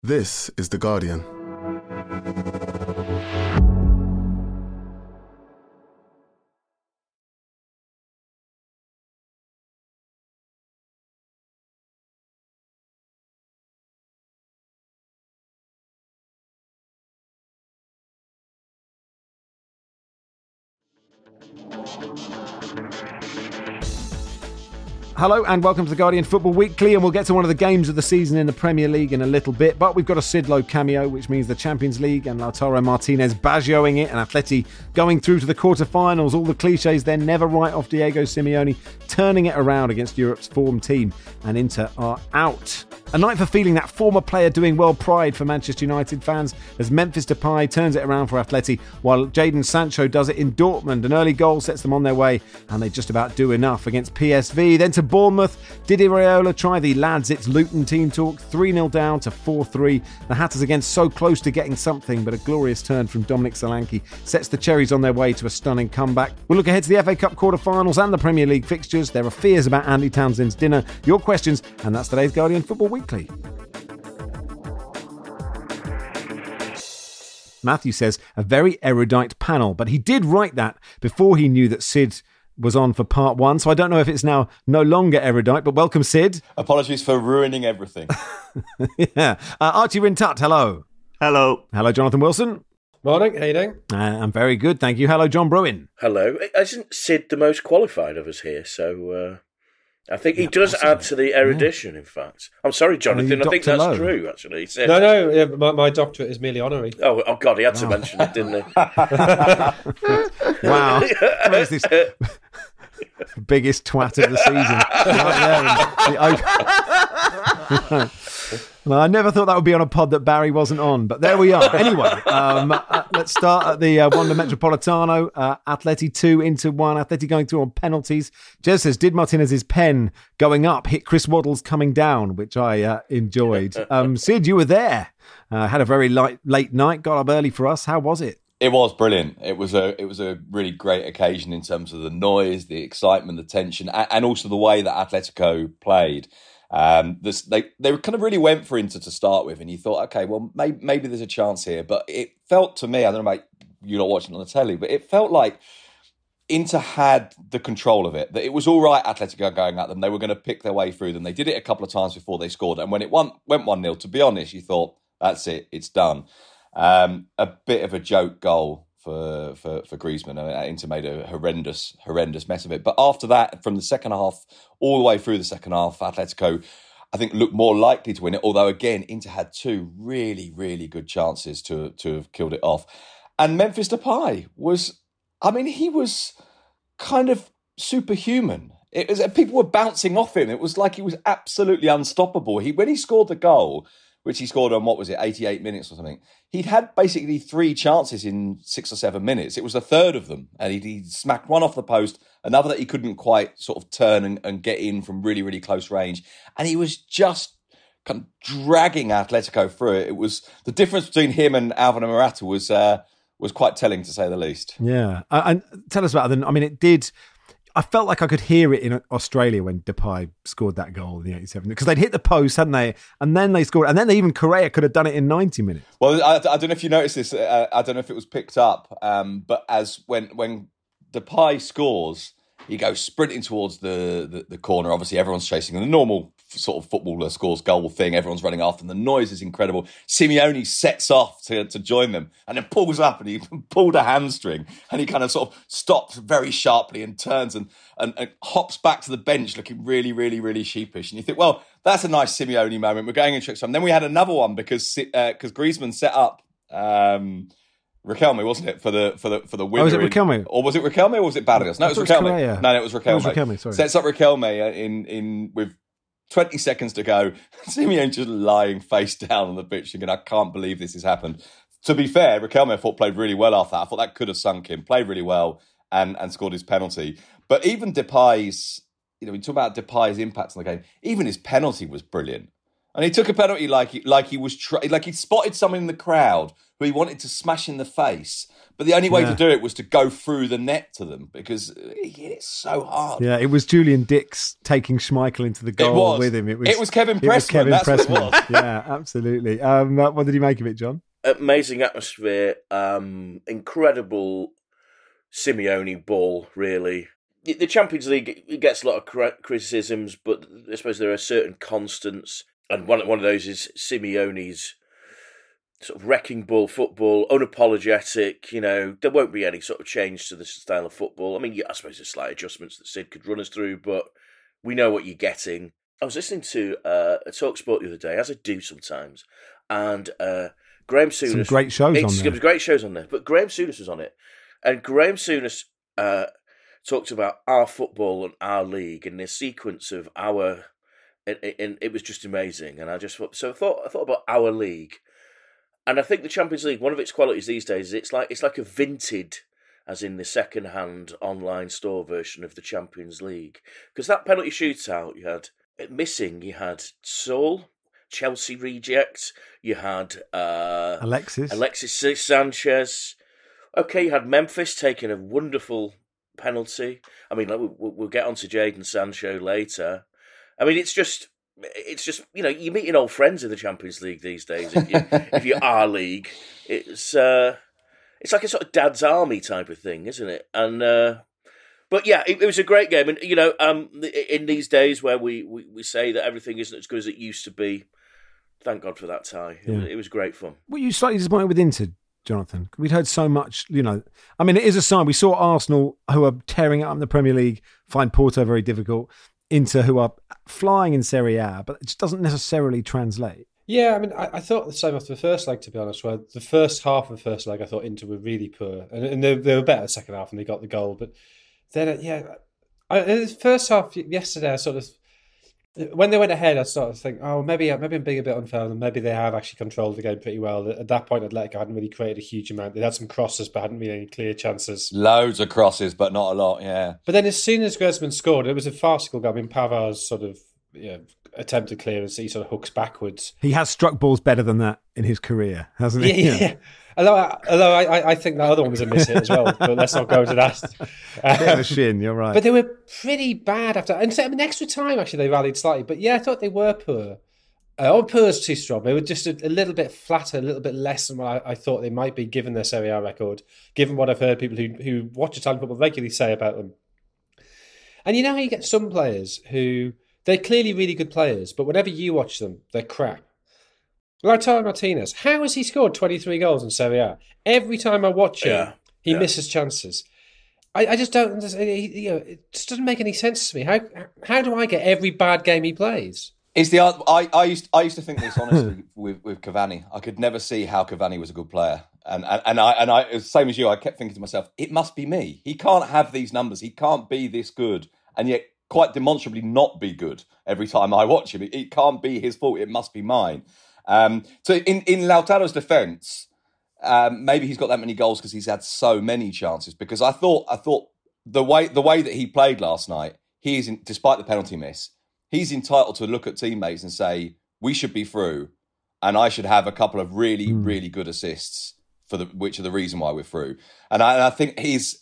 This is The Guardian. Hello and welcome to The Guardian Football Weekly, and we'll get to one of the games of the season in the Premier League in a little bit, but we've got a Sid Lowe cameo, which means the Champions League and Lautaro Martinez Baggioing it, and Atleti going through to the quarter-finals. All the cliches they're never right off Diego Simeone, turning it around against Europe's form team, and Inter are out. A night for feeling that former player doing well pride for Manchester United fans as Memphis Depay turns it around for Atleti, while Jadon Sancho does it in Dortmund. An early goal sets them on their way, and they just about do enough against PSV. Then to Bournemouth, did Iraola try the lads it's Luton team talk? 3-0 down to 4-3. The Hatters again so close to getting something, but a glorious turn from Dominic Solanke sets the Cherries on their way to a stunning comeback. We'll look ahead to the FA Cup quarter-finals and the Premier League fixtures. There are fears about Andy Townsend's dinner, your questions, and that's today's Guardian Football Weekly. Matthew says, a very erudite panel, but he did write that before he knew that Sid was on for part one, so I don't know if it's now no longer erudite, but welcome, Sid. Apologies for ruining everything. Yeah. Archie Rintut, hello. Hello. Hello, Jonathan Wilson. Morning, how you doing? I'm very good, thank you. Hello, John Bruin. Hello. Isn't Sid the most qualified of us here? So I think he does possibly add to the erudition, in fact. I'm sorry, Jonathan, I think that's Lowe. true, actually. So, No, my doctorate is merely honorary. Oh God, he had to mention it, didn't he? Wow. Where's this biggest twat of the season? Right there in the Well, I never thought that would be on a pod that Barry wasn't on, but there we are. Anyway, let's start at the Wanda Metropolitano. Atleti 2 into 1. Atleti going through on penalties. Jez says, did Martinez's pen going up hit Chris Waddle's coming down, which I enjoyed. Sid, you were there. Had a very late night, got up early for us. How was it? It was brilliant. It was a really great occasion in terms of the noise, the excitement, the tension, and also the way that Atletico played. They kind of really went for Inter to start with, and you thought, okay, well, maybe there's a chance here. But it felt to me, I don't know about you not watching on the telly, but it felt like Inter had the control of it. That it was all right, Atletico going at them. They were going to pick their way through them. They did it a couple of times before they scored. And when it went 1-0, to be honest, you thought, that's it, it's done. A bit of a joke goal for Griezmann. I mean, Inter made a horrendous mess of it. But after that, from the second half, all the way through the second half, Atletico, I think, looked more likely to win it. Although, again, Inter had two really, really good chances to have killed it off. And Memphis Depay he was kind of superhuman. People were bouncing off him. It was like he was absolutely unstoppable. When he scored the goal, which he scored on, 88 minutes or something, he'd had basically 3 chances in 6 or 7 minutes. It was a third of them. And he smacked one off the post, another that he couldn't quite sort of turn and get in from really, really close range. And he was just kind of dragging Atletico through it. It was the difference between him and Alvaro Morata was quite telling, to say the least. Yeah. And tell us about it. I mean, it did. I felt like I could hear it in Australia when Depay scored that goal in the 87th, because they'd hit the post, hadn't they? And then they scored, and then even Correa could have done it in 90 minutes. Well, I don't know if you noticed this. I don't know if it was picked up, but as when Depay scores, he goes sprinting towards the corner. Obviously, everyone's chasing him. The normal sort of footballer scores goal thing. Everyone's running after him. The noise is incredible. Simeone sets off to join them and then pulls up, and he pulled a hamstring, and he kind of sort of stops very sharply and turns and hops back to the bench looking really, really, really sheepish. And you think, well, that's a nice Simeone moment. We're going in trick time. Then we had another one because Griezmann set up Riquelme, wasn't it, for the winner? Oh, was it Riquelme? Or was it Riquelme or was it Barrios? No, it was Riquelme. No, it was Riquelme. It was Riquelme, sorry. Sets up Riquelme in with 20 seconds to go. Simeone just lying face down on the pitch thinking, I can't believe this has happened. To be fair, Riquelme, I thought, played really well after that. I thought that could have sunk him. Played really well and scored his penalty. But even Depay's, we talk about Depay's impact on the game. Even his penalty was brilliant. And he took a penalty like he spotted someone in the crowd who he wanted to smash in the face. But the only way to do it was to go through the net to them because he hit it so hard. Yeah, it was Julian Dix taking Schmeichel into the goal with him. It was Kevin Pressman. That's what it was. Yeah, absolutely. What did you make of it, John? Amazing atmosphere. Incredible Simeone ball, really. The Champions League, it gets a lot of criticisms, but I suppose there are certain constants. And one of those is Simeone's sort of wrecking ball football, unapologetic. There won't be any sort of change to the style of football. I mean, I suppose there's slight adjustments that Sid could run us through, but we know what you're getting. I was listening to a TalkSport the other day, as I do sometimes, and Graham Souness. Some great shows on there. There was great shows on there, but Graham Souness was on it, and Graham Souness talked about our football and our league and the sequence of our. And it was just amazing, and I thought about our league. And I think the Champions League, one of its qualities these days, is it's like a vinted, as in the second-hand online store version of the Champions League. Because that penalty shootout, you had Saul, Chelsea reject, you had Alexis Sanchez. Okay, you had Memphis taking a wonderful penalty. I mean, we'll get on to Jadon Sancho later. I mean, it's just you're meeting old friends in the Champions League these days. If you're our league, it's like a sort of dad's army type of thing, isn't it? And but yeah, it was a great game. And in these days where we say that everything isn't as good as it used to be, thank God for that tie. Yeah. It was great fun. Were you slightly disappointed with Inter, Jonathan? We'd heard so much. I mean, it is a sign. We saw Arsenal, who are tearing it up in the Premier League, find Porto very difficult. Inter, who are flying in Serie A, but it just doesn't necessarily translate. Yeah, I mean, I thought the same after the first leg, to be honest, where the first half of the first leg, I thought Inter were really poor. And they were better the second half and they got the goal. But then, in the first half yesterday, I sort of, when they went ahead, I sort of think, maybe I'm being a bit unfair on them. Maybe they have actually controlled the game pretty well. At that point, Atletico hadn't really created a huge amount. They had some crosses, but hadn't really any clear chances. Loads of crosses, but not a lot, yeah. But then as soon as Griezmann scored, it was a farcical goal. I mean, Pavar's sort of attempted clearance, he sort of hooks backwards. He has struck balls better than that in his career, hasn't he? Yeah. Although I think that other one was a miss hit as well, but let's not go into that. Bit of a shin, you're right. But they were pretty bad after. And so, extra time, actually, they rallied slightly. But yeah, I thought they were poor. Poor is too strong. They were just a little bit flatter, a little bit less than what I thought they might be, given their Serie A record, given what I've heard people who watch Italian football regularly say about them. And you know how you get some players who, they're clearly really good players, but whenever you watch them, they're crap. Lautaro Martinez, how has he scored 23 goals in Serie A? Every time I watch him, he misses chances. I just don't understand. It just doesn't make any sense to me. How do I get every bad game he plays? I used to think this honestly with Cavani. I could never see how Cavani was a good player, and I same as you. I kept thinking to myself, it must be me. He can't have these numbers. He can't be this good, and yet quite demonstrably not be good every time I watch him. It can't be his fault. It must be mine. So in Lautaro's defence, maybe he's got that many goals because he's had so many chances. Because I thought the way that he played last night, despite the penalty miss, he's entitled to look at teammates and say, we should be through, and I should have a couple of really, really good assists which are the reason why we're through. And I think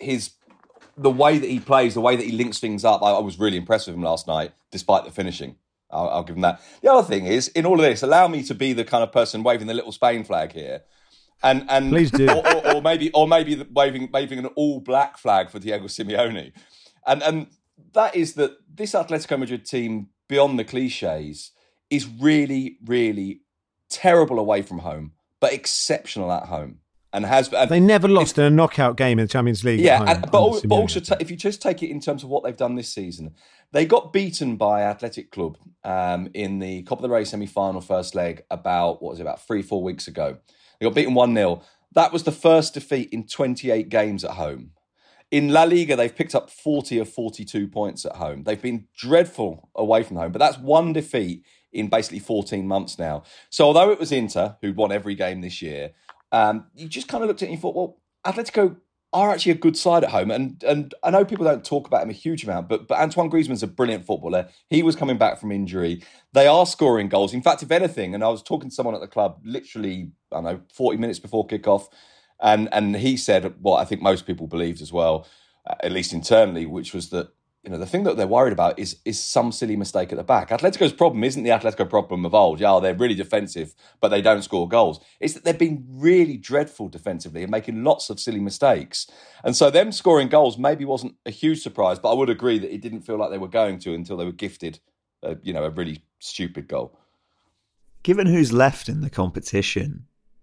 the way that he plays, the way that he links things up, I was really impressed with him last night, despite the finishing. I'll give him that. The other thing is, in all of this, allow me to be the kind of person waving the little Spain flag here, and please do, or maybe waving an all black flag for Diego Simeone, and that is that this Atletico Madrid team, beyond the cliches, is really, really terrible away from home, but exceptional at home. And they never lost in a knockout game in the Champions League. Yeah, but also if you just take it in terms of what they've done this season, they got beaten by Athletic Club in the Copa del Rey semi-final first leg about 3-4 weeks ago. They got beaten 1-0. That was the first defeat in 28 games at home. In La Liga, they've picked up 40 of 42 points at home. They've been dreadful away from home, but that's one defeat in basically 14 months now. So although it was Inter who'd won every game this year, you just kind of looked at it and you thought, well, Atletico are actually a good side at home. And I know people don't talk about him a huge amount, but Antoine Griezmann's a brilliant footballer. He was coming back from injury. They are scoring goals. In fact, if anything, and I was talking to someone at the club literally, 40 minutes before kickoff, and he said what I think most people believed as well, at least internally, which was that, the thing that they're worried about is some silly mistake at the back. Atletico's problem isn't the Atletico problem of old. Yeah, they're really defensive, but they don't score goals. It's that they've been really dreadful defensively and making lots of silly mistakes. And so them scoring goals maybe wasn't a huge surprise, but I would agree that it didn't feel like they were going to until they were gifted, a really stupid goal. Given who's left in the competition,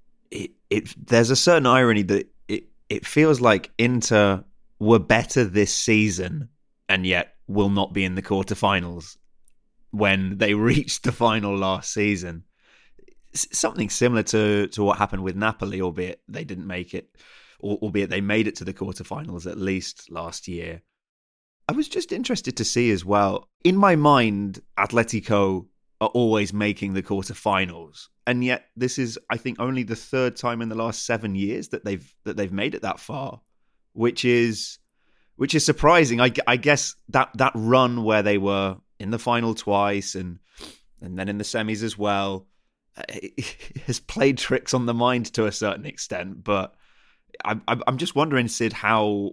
there's a certain irony that it feels like Inter were better this season and yet will not be in the quarterfinals when they reached the final last season. Something similar to what happened with Napoli, albeit they didn't make it, albeit they made it to the quarterfinals at least last year. I was just interested to see as well, in my mind, Atletico are always making the quarterfinals, and yet this is, I think, only the third time in the last 7 years that they've made it that far, which is surprising. I guess that run where they were in the final twice and then in the semis as well has played tricks on the mind to a certain extent. But I'm just wondering, Sid, how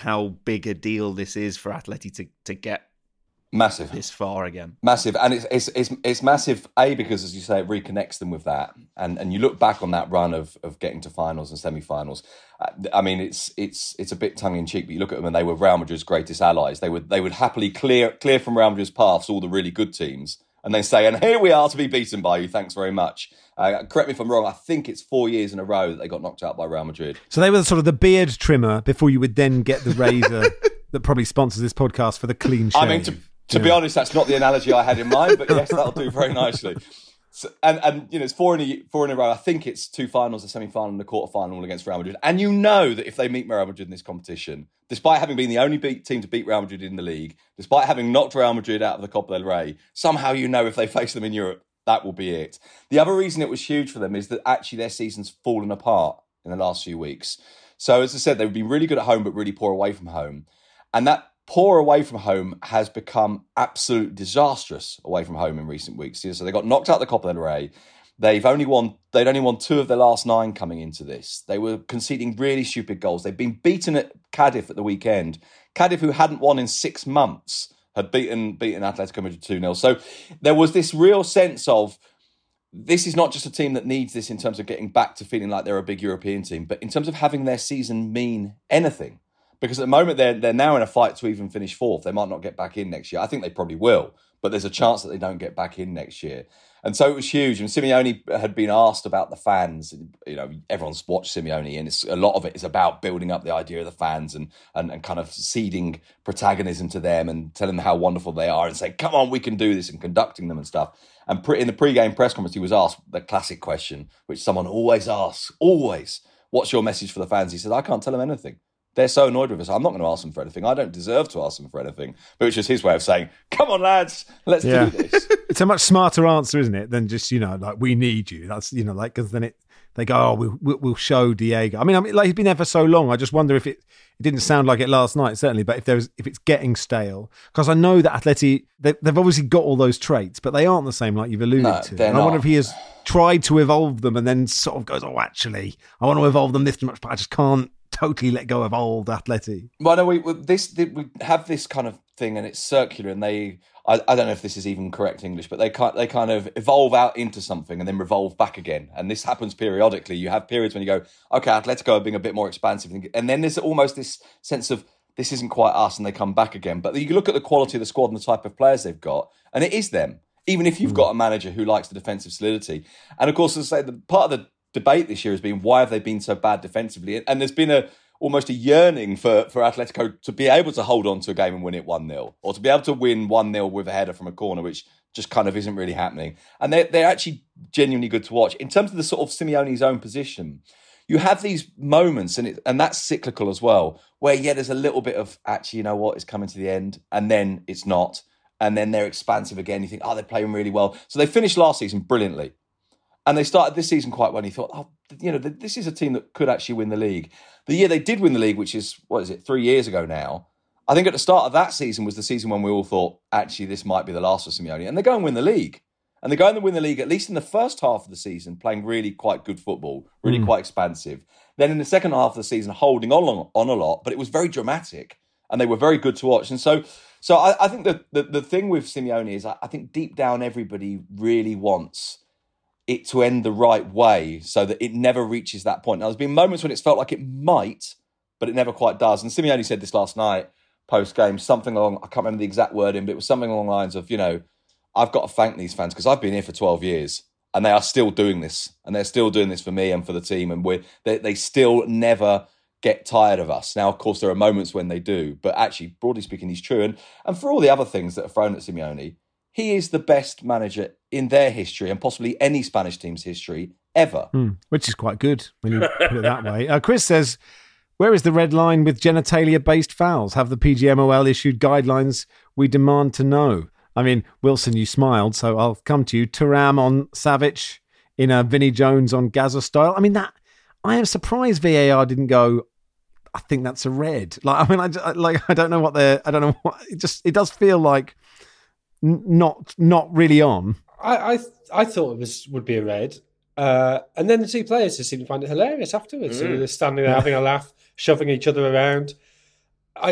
big a deal this is for Atleti to get massive this far again. Massive, and it's massive. Because, as you say, it reconnects them with that, and you look back on that run of getting to finals and semi-finals. I mean, it's a bit tongue in cheek, but you look at them and they were Real Madrid's greatest allies. They would happily clear from Real Madrid's paths all the really good teams, and then say, "And here we are to be beaten by you. Thanks very much." Correct me if I'm wrong. I think it's 4 years in a row that they got knocked out by Real Madrid. So they were sort of the beard trimmer before you would then get the razor that probably sponsors this podcast for the clean shave. I mean, to be honest, that's not the analogy I had in mind, but yes, that'll do very nicely. So, and it's four in a row. I think it's 2 finals, a semi-final and a quarter-final against Real Madrid. And you know that if they meet Real Madrid in this competition, despite having been the only team to beat Real Madrid in the league, despite having knocked Real Madrid out of the Copa del Rey, somehow if they face them in Europe, that will be it. The other reason it was huge for them is that actually their season's fallen apart in the last few weeks. So as I said, they've been really good at home, but really poor away from home. And that poor away from home has become absolutely disastrous away from home in recent weeks. So they got knocked out of the Copa del Rey. They'd only won 2 of their last 9 coming into this. They were conceding really stupid goals. They've been beaten at Cardiff at the weekend. Cardiff, who hadn't won in 6 months, had beaten Atletico Madrid 2-0. So there was this real sense of, this is not just a team that needs this in terms of getting back to feeling like they're a big European team, but in terms of having their season mean anything. Because at the moment, they're now in a fight to even finish 4th. They might not get back in next year. I think they probably will, but there's a chance that they don't get back in next year. And so it was huge. And Simeone had been asked about the fans. Everyone's watched Simeone, and a lot of it is about building up the idea of the fans and kind of seeding protagonism to them and telling them how wonderful they are and saying, come on, we can do this, and conducting them and stuff. And in the pre-game press conference, he was asked the classic question, which someone always asks, what's your message for the fans? He said, I can't tell them anything. They're so annoyed with us. I'm not going to ask them for anything. I don't deserve to ask them for anything. But it's just his way of saying, come on, lads, let's do this. It's a much smarter answer, isn't it, than just, like, we need you. That's, because then they go, we'll show Diego. I mean, he's been there for so long. I just wonder if it didn't sound like it last night, certainly, but if it's getting stale. Because I know that Atleti, they've obviously got all those traits, but they aren't the same, like you've alluded to. And I wonder if he has tried to evolve them and then sort of goes, actually, I want to evolve them this much, but I just can't totally let go of old Atleti. Well, no, we have this kind of thing, and it's circular, and I don't know if this is even correct English, but they kind of evolve out into something and then revolve back again. And this happens periodically. You have periods when you go, okay, Atletico are being a bit more expansive, and then there's almost this sense of, this isn't quite us, and they come back again. But you look at the quality of the squad and the type of players they've got, and it is them. Even if you've got a manager who likes the defensive solidity. And of course, as I say, the part of the debate this year has been, why have they been so bad defensively? And there's been almost a yearning for Atletico to be able to hold on to a game and win it 1-0, or to be able to win 1-0 with a header from a corner, which just kind of isn't really happening. And they're actually genuinely good to watch. In terms of the sort of Simeone's own position, you have these moments, and that's cyclical as well, where there's a little bit of, actually, you know what, it's coming to the end, and then it's not, and then they're expansive again. You think, they're playing really well. So they finished last season brilliantly. And they started this season quite well. And you thought, this is a team that could actually win the league. The year they did win the league, which is, 3 years ago now, I think at the start of that season was the season when we all thought, actually, this might be the last for Simeone. And they go and win the league. And they go and win the league, at least in the first half of the season, playing really quite good football, really quite expansive. Then in the second half of the season, holding on a lot, but it was very dramatic. And they were very good to watch. And so I think the thing with Simeone is I think deep down everybody really wants it to end the right way so that it never reaches that point. Now, there's been moments when it's felt like it might, but it never quite does. And Simeone said this last night, post-game, something along, I can't remember the exact wording, but it was something along the lines of, I've got to thank these fans because I've been here for 12 years and they are still doing this. And they're still doing this for me and for the team. And they still never get tired of us. Now, of course, there are moments when they do, but actually, broadly speaking, he's true. And for all the other things that are thrown at Simeone, he is the best manager in their history and possibly any Spanish team's history ever. Which is quite good when you put it that way. Chris says, where is the red line with genitalia-based fouls? Have the PGMOL issued guidelines? We demand to know. I mean, Wilson, you smiled, so I'll come to you. Thuram on Savic in a Vinnie Jones on Gaza style. I mean, I am surprised VAR didn't go, I think that's a red. I don't know what it does feel like not really on. I thought it would be a red. And then the two players just seemed to find it hilarious afterwards. They're standing there having a laugh, shoving each other around. I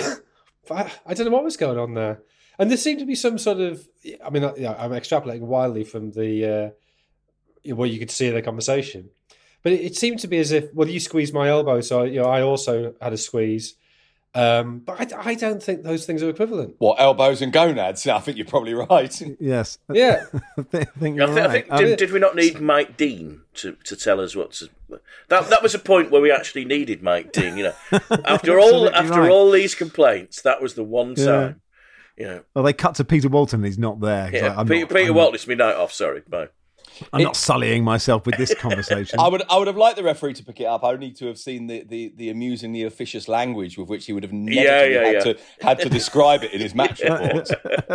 don't know what was going on there. And there seemed to be some sort of, I'm extrapolating wildly from the what you could see in the conversation. But it seemed to be as if, well, you squeezed my elbow, so I also had a squeeze. But I don't think those things are equivalent. What, elbows and gonads? I think you're probably right. Yes. Yeah. I think you're right. Did we not need Mike Dean to tell us what to... That was a point where we actually needed Mike Dean, After all these complaints, that was the one time, Well, they cut to Peter Walton and he's not there. Yeah, Peter Walton, it's me night off, sorry, bye. I'm not sullying myself with this conversation. I would have liked the referee to pick it up, only to have seen the amusingly officious language with which he would have had to describe it in his match reports.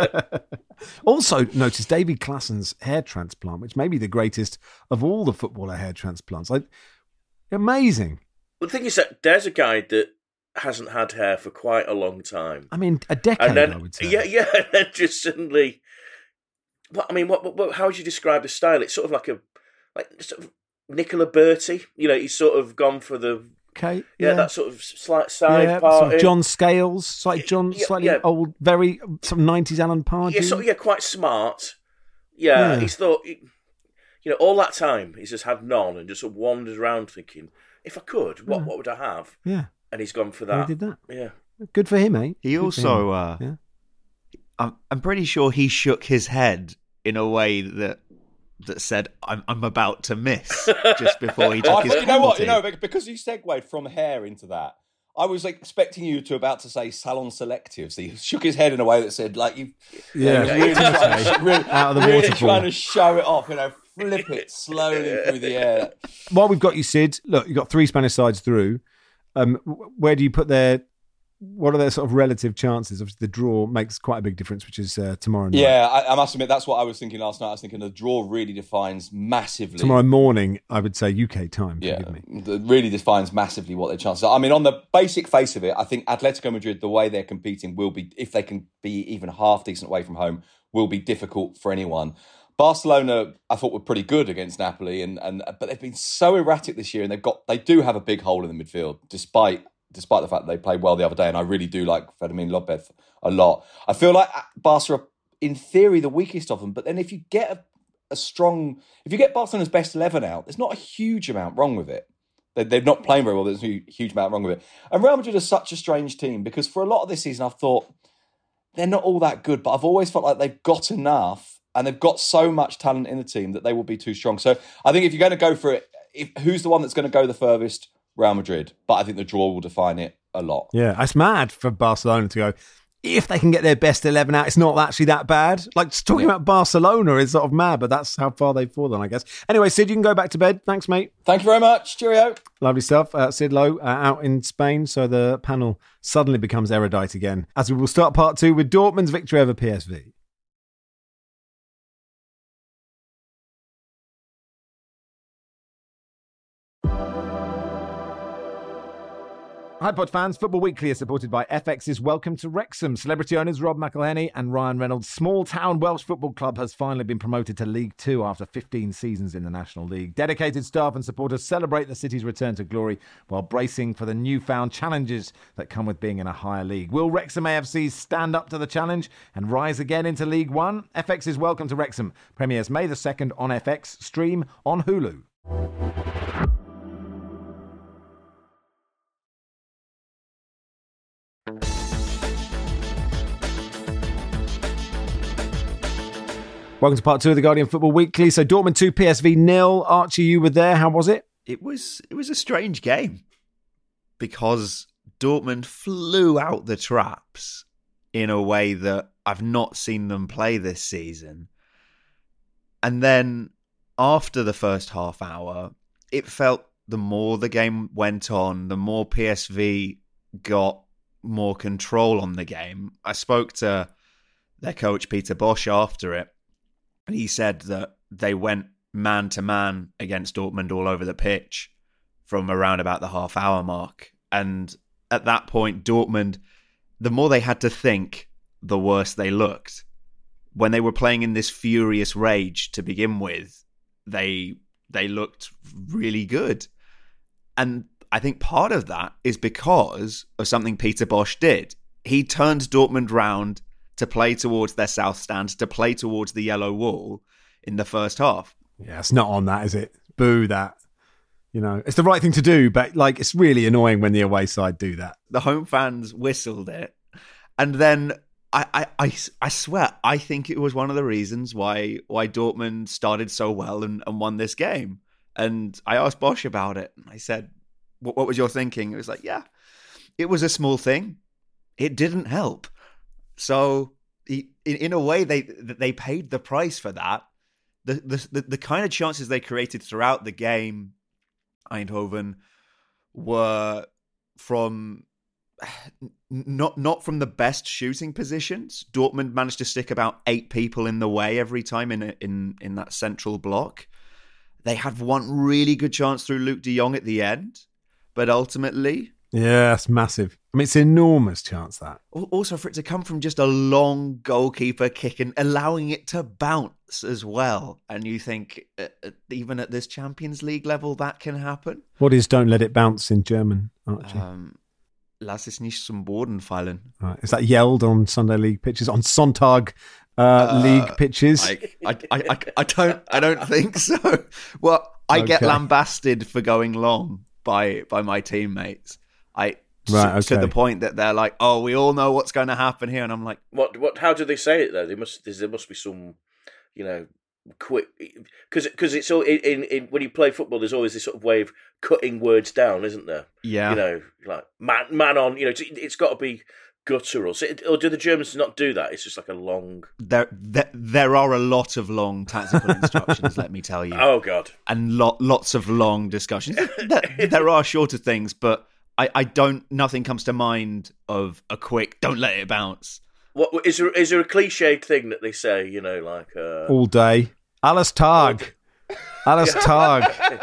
Also, notice David Klassen's hair transplant, which may be the greatest of all the footballer hair transplants. Amazing. The thing is that there's a guy that hasn't had hair for quite a long time. I mean, a decade, I would say. Yeah, and then just suddenly... how would you describe the style? It's sort of like sort of Nicola Berti. He's sort of gone for the that sort of slight side part. Sort of John Scales, slightly old, very some 90s Alan Pardew. Yeah, quite smart. Yeah, he's thought, all that time he's just had none and just sort of wandered around thinking, if I could, what would I have? Yeah, and he's gone for that. He did that. Yeah, good for him, eh? He also. I'm pretty sure he shook his head in a way that said, "I'm about to miss," just before he took his penalty. Because you segued from hair into that, I was expecting you to about to say salon selective. So he shook his head in a way that said, out of the waterfall, trying to show it off. Flip it slowly through the air. While we've got you, Sid, look, you've got 3 Spanish sides through. Where do you put what are their sort of relative chances? Obviously, the draw makes quite a big difference, which is tomorrow night. Yeah, I must admit, that's what I was thinking last night. I was thinking the draw really defines massively. Tomorrow morning, I would say UK time. Yeah, it really defines massively what their chances are. I mean, on the basic face of it, I think Atletico Madrid, the way they're competing, will be, if they can be even half decent away from home, will be difficult for anyone. Barcelona, I thought, were pretty good against Napoli, but they've been so erratic this year, and they do have a big hole in the midfield, despite the fact that they played well the other day, and I really do like Fermín López a lot. I feel like Barca are, in theory, the weakest of them, but then if you get if you get Barcelona's best 11 out, there's not a huge amount wrong with it. They're not playing very well, there's a huge amount wrong with it. And Real Madrid is such a strange team, because for a lot of this season, I've thought they're not all that good, but I've always felt like they've got enough, and they've got so much talent in the team that they will be too strong. So I think if you're going to go for it, who's the one that's going to go the furthest? Real Madrid, but I think the draw will define it a lot. Yeah, it's mad for Barcelona to go, if they can get their best 11 out, it's not actually that bad. Talking about Barcelona is sort of mad, but that's how far they've fallen, I guess. Anyway, Sid, you can go back to bed. Thanks, mate. Thank you very much. Cheerio. Lovely stuff. Sid Lowe out in Spain, so the panel suddenly becomes erudite again, as we will start part 2 with Dortmund's victory over PSV. Hi Pod fans, Football Weekly is supported by FX's Welcome to Wrexham. Celebrity owners Rob McElhenney and Ryan Reynolds' small-town Welsh football club has finally been promoted to League Two after 15 seasons in the National League. Dedicated staff and supporters celebrate the city's return to glory while bracing for the newfound challenges that come with being in a higher league. Will Wrexham AFC stand up to the challenge and rise again into League One? FX's Welcome to Wrexham premieres May the 2nd on FX, stream on Hulu. Welcome to part 2 of the Guardian Football Weekly. So Dortmund 2, PSV 0. Archie, you were there. How was it? It was a strange game because Dortmund flew out the traps in a way that I've not seen them play this season. And then after the first half hour, it felt the more the game went on, the more PSV got more control on the game. I spoke to their coach, Peter Bosz, after it. And he said that they went man-to-man against Dortmund all over the pitch from around about the half-hour mark. And at that point, Dortmund, the more they had to think, the worse they looked. When they were playing in this furious rage to begin with, they looked really good. And I think part of that is because of something Peter Bosz did. He turned Dortmund round to play towards their south stand, to play towards the yellow wall in the first half. Yeah, it's not on that, is it? Boo that. You know, it's the right thing to do, but like it's really annoying when the away side do that. The home fans whistled it. And then I swear, I think it was one of the reasons why Dortmund started so well and won this game. And I asked Bosz about it. And I said, what was your thinking? It was like, yeah, it was a small thing. It didn't help. So, in a way, they paid the price for that. The kind of chances they created throughout the game, Eindhoven, were from not from the best shooting positions. Dortmund managed to stick about 8 people in the way every time in that central block. They had one really good chance through Luke de Jong at the end, but ultimately, yeah, that's massive. I mean, it's an enormous chance that. Also, for it to come from just a long goalkeeper kick and allowing it to bounce as well. And you think, even at this Champions League level, that can happen? What is "don't let it bounce" in German, Archie? Lass es nicht zum Boden fallen. Right. Is that yelled on Sunday League pitches, on Sonntag League pitches? I don't think so. Well, I get lambasted for going long by my teammates. To the point that they're like, "Oh, we all know what's going to happen here," and I'm like, "What? How do they say it though? There must be some, quick because it's all in when you play football. There's always this sort of way of cutting words down, isn't there? Yeah, like man on. It's got to be guttural. Or do the Germans not do that? It's just like a long. There are a lot of long tactical instructions. Let me tell you. Oh God, and lots of long discussions. There are shorter things, but. I don't. Nothing comes to mind of a quick. Don't let it bounce. What is there a cliched thing that they say? All day. Alles Tag. Alles Tag.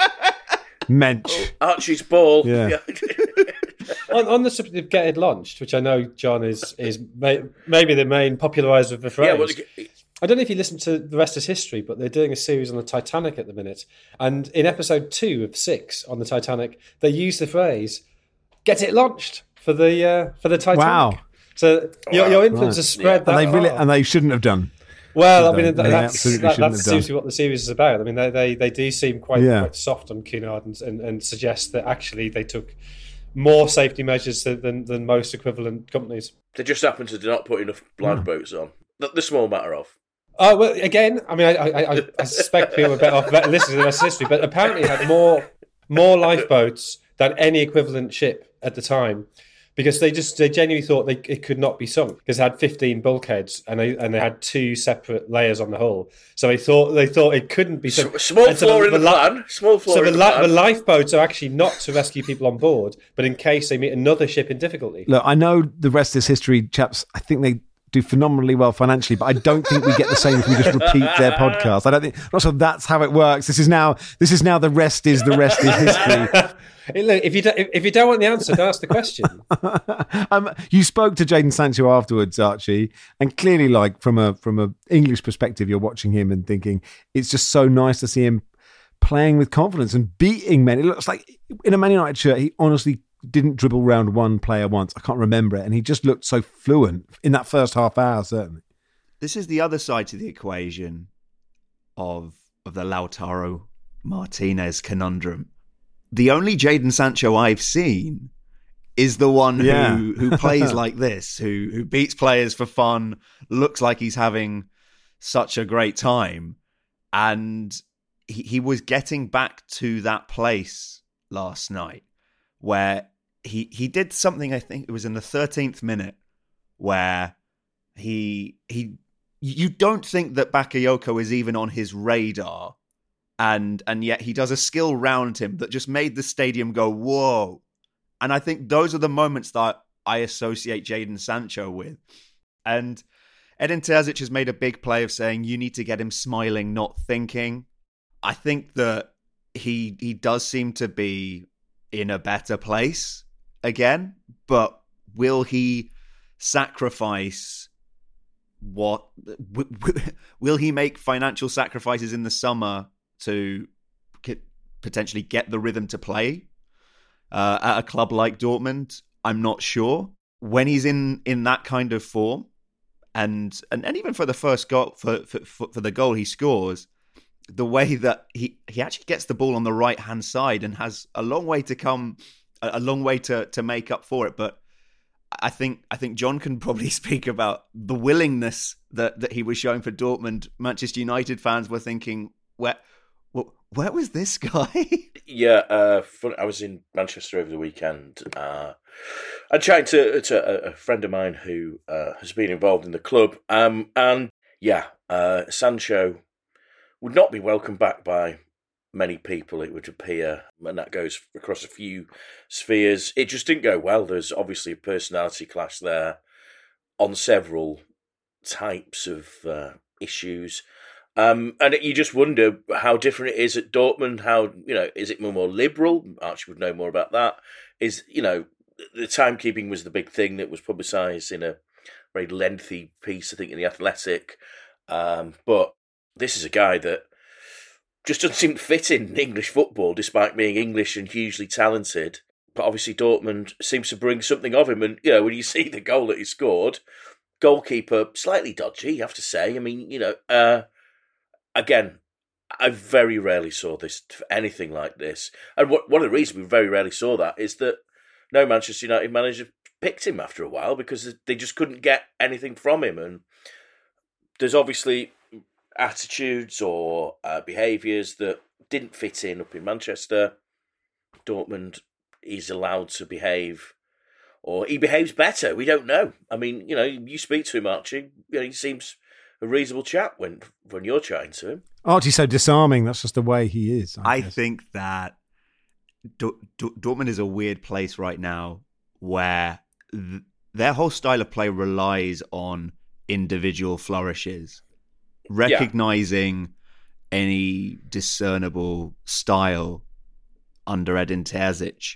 Mensch. Archie's ball. Yeah. on the subject of Get It Launched, which I know John is maybe the main populariser of the phrase. Yeah, I don't know if you listened to The Rest is History, but they're doing a series on the Titanic at the minute, and in episode 2 of 6 on the Titanic, they use the phrase "Get it launched" for the Titanic. Wow! So your influence has spread that far. And they shouldn't have done. Well, I mean, that seems to be what the series is about. I mean, they do seem quite soft on Cunard and suggest that actually they took more safety measures than most equivalent companies. They just happen to not put enough lifeboats on. The small matter of. Oh, well, again, I mean, I suspect people are better off listening to the Rest of History, but apparently it had more lifeboats than any equivalent ship at the time, because they genuinely thought it could not be sunk because it had 15 bulkheads and they had 2 separate layers on the hull. So they thought it couldn't be sunk. Small flaw in the plan. So the lifeboats are actually not to rescue people on board, but in case they meet another ship in difficulty. Look, I know The Rest is History, chaps. I think they do phenomenally well financially, but I don't think we get the same if we just repeat their podcast. I'm not sure that's how it works. This is now The Rest is History. Hey, look, if you don't want the answer, don't ask the question. You spoke to Jadon Sancho afterwards, Archie, and clearly, like from a English perspective, you're watching him and thinking it's just so nice to see him playing with confidence and beating men. It looks like in a Man United shirt, he honestly didn't dribble round one player once. I can't remember it, and he just looked so fluent in that first half hour. Certainly, this is the other side to the equation of the Lautaro Martinez conundrum. The only Jadon Sancho I've seen is the one who plays like this, who beats players for fun, looks like he's having such a great time. And he was getting back to that place last night where he did something, I think it was in the 13th minute, where you don't think that Bakayoko is even on his radar. And yet he does a skill round him that just made the stadium go, whoa. And I think those are the moments that I associate Jadon Sancho with. And Edin Terzic has made a big play of saying you need to get him smiling, not thinking. I think that he does seem to be in a better place again, but will he sacrifice will he make financial sacrifices in the summer to potentially get the rhythm to play at a club like Dortmund? I'm not sure. When he's in that kind of form, and even for the first goal, for the goal he scores, the way that he actually gets the ball on the right hand side and has a long way to come, a long way to make up for it. But I think John can probably speak about the willingness that he was showing for Dortmund. Manchester United fans were thinking, where was this guy? Yeah, I was in Manchester over the weekend. I'm chatting to a friend of mine who has been involved in the club. And yeah, Sancho would not be welcomed back by many people, it would appear. And that goes across a few spheres. It just didn't go well. There's obviously a personality clash there on several types of issues. And you just wonder how different it is at Dortmund. How, is it more liberal? Archie would know more about that. The timekeeping was the big thing that was publicised in a very lengthy piece, I think, in The Athletic. But this is a guy that just doesn't seem to fit in English football, despite being English and hugely talented. But obviously Dortmund seems to bring something of him. And, when you see the goal that he scored, goalkeeper, slightly dodgy, you have to say. I mean, again, I very rarely saw anything like this. And one of the reasons we very rarely saw that is that no Manchester United manager picked him after a while because they just couldn't get anything from him. And there's obviously attitudes or behaviours that didn't fit in up in Manchester. Dortmund, he's allowed to behave, or he behaves better. We don't know. I mean, you speak to him, Archie. He seems a reasonable chap when you're chatting to him. Archie's so disarming. That's just the way he is. I think that Dortmund is a weird place right now where their whole style of play relies on individual flourishes. Recognizing any discernible style under Edin Terzic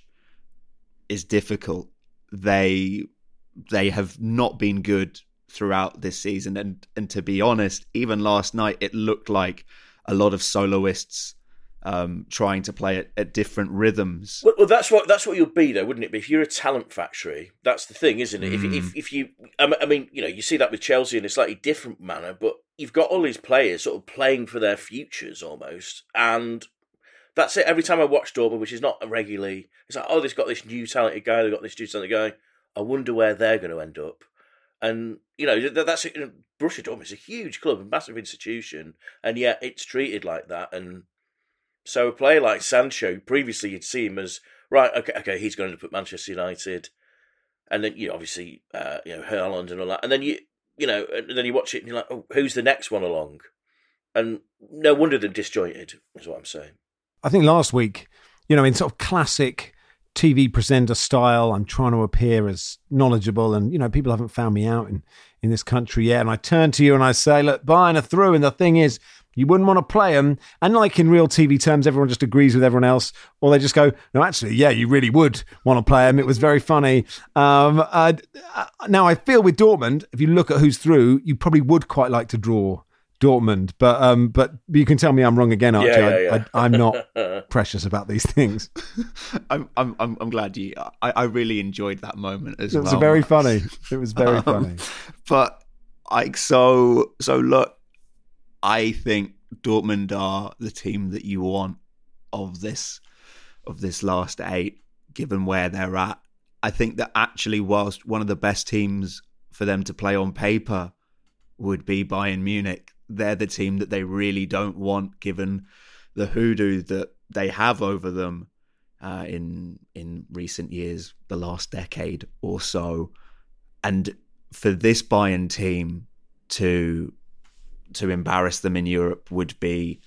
is difficult. They have not been good throughout this season, and to be honest, even last night it looked like a lot of soloists trying to play at different rhythms. Well, that's what you'll be, though, wouldn't it? If you're a talent factory, that's the thing, isn't it? If you, I mean, you see that with Chelsea in a slightly different manner, but you've got all these players sort of playing for their futures almost, and that's it. Every time I watch Dortmund, which is not regularly, it's like, oh, they've got this new talented guy, they've got this new talented guy. I wonder where they're going to end up. And, that's Borussia Dortmund is a huge club, a massive institution, and yet it's treated like that. And so a player like Sancho, previously you'd see him as, right, okay, he's going to put Manchester United. And then, obviously, Haaland and all that. And then and then you watch it and you're like, oh, who's the next one along? And no wonder they're disjointed, is what I'm saying. I think last week, in sort of classic TV presenter style, I'm trying to appear as knowledgeable, and people haven't found me out in this country yet, and I turn to you and I say, look, Bayern are through, and the thing is, You wouldn't want to play them. And like in real TV terms, everyone just agrees with everyone else. Or they just go, no, actually, yeah, you really would want to play them. It was very funny. Now, I feel with Dortmund, if you look at who's through, you probably would quite like to draw Dortmund. But you can tell me I'm wrong again, Archie. Yeah. I'm not precious about these things. I'm glad you. I really enjoyed that moment as well. It was very funny. It was very funny. But so look, I think Dortmund are the team that you want of this last 8, given where they're at. I think that actually, whilst one of the best teams for them to play on paper would be Bayern Munich, they're the team that they really don't want, given the hoodoo that they have over them in recent years, the last decade or so. And for this Bayern team to embarrass them in Europe would be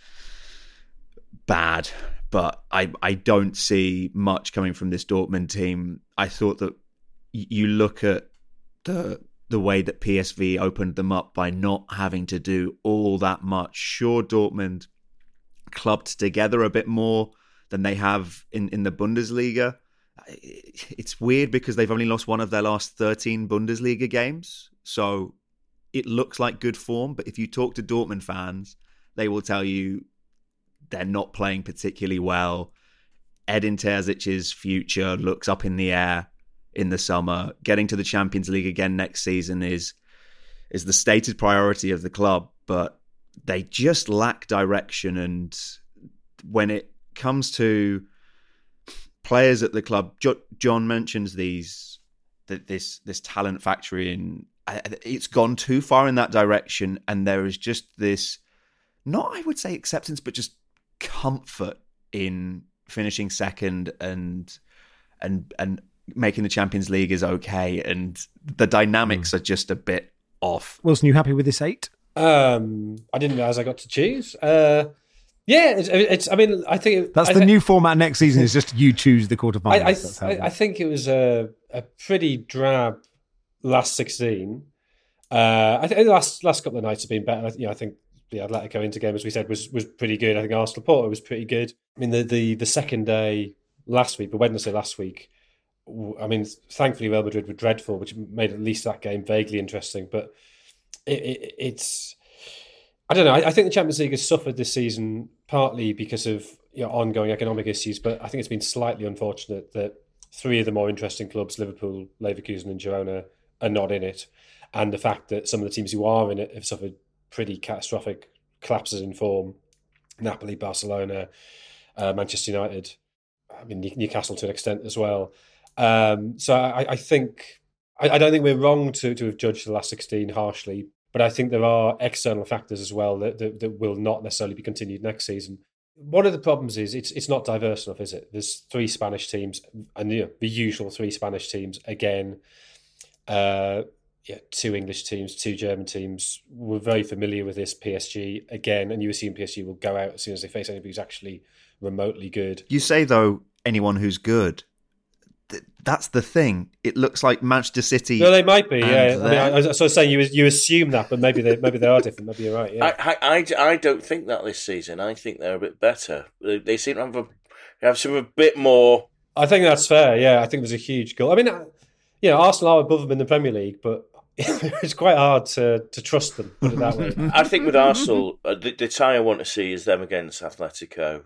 bad. But I don't see much coming from this Dortmund team. I thought that you look at the way that PSV opened them up by not having to do all that much. Sure, Dortmund clubbed together a bit more than they have in the Bundesliga. It's weird because they've only lost one of their last 13 Bundesliga games. So it looks like good form, but if you talk to Dortmund fans, they will tell you they're not playing particularly well. Edin Terzic's future looks up in the air in the summer. Getting to the Champions League again next season is the stated priority of the club, but they just lack direction. And when it comes to players at the club, John mentions this talent factory, and it's gone too far in that direction. And there is just this, not I would say acceptance, but just comfort in finishing second and making the Champions League is okay, and the dynamics are just a bit off. Wilson, you happy with this 8? I didn't realise I got to choose. Yeah, it's. I mean, I think that's the new format next season. Is just you choose the quarterfinals. I think it was a pretty drab last 16. I think the last couple of nights have been better. I think the Atletico Inter game, as we said, was pretty good. I think Arsenal Porto was pretty good. I mean, the second day last week, the Wednesday last week, I mean, thankfully Real Madrid were dreadful, which made at least that game vaguely interesting. But it's, I don't know. I think the Champions League has suffered this season partly because of ongoing economic issues, but I think it's been slightly unfortunate that 3 of the more interesting clubs, Liverpool, Leverkusen and Girona, are not in it. And the fact that some of the teams who are in it have suffered pretty catastrophic collapses in form. Napoli, Barcelona, Manchester United, I mean, Newcastle to an extent as well. So I think, I don't think we're wrong to have judged the last 16 harshly, but I think there are external factors as well that will not necessarily be continued next season. One of the problems is it's not diverse enough, is it? There's 3 Spanish teams, and the usual 3 Spanish teams again. 2 English teams, 2 German teams. We're very familiar with this PSG again, and you assume PSG will go out as soon as they face anybody who's actually remotely good. You say, though, anyone who's good. That's the thing. It looks like Manchester City. No, they might be. Yeah, I mean, I was saying you assume that, but maybe they are different. Maybe you're right. Yeah, I don't think that this season. I think they're a bit better. They seem to have some a bit more. I think that's fair. Yeah, I think there's a huge goal. I mean, Arsenal are above them in the Premier League, but it's quite hard to trust them. Put it that way. I think with Arsenal, the tie I want to see is them against Atletico.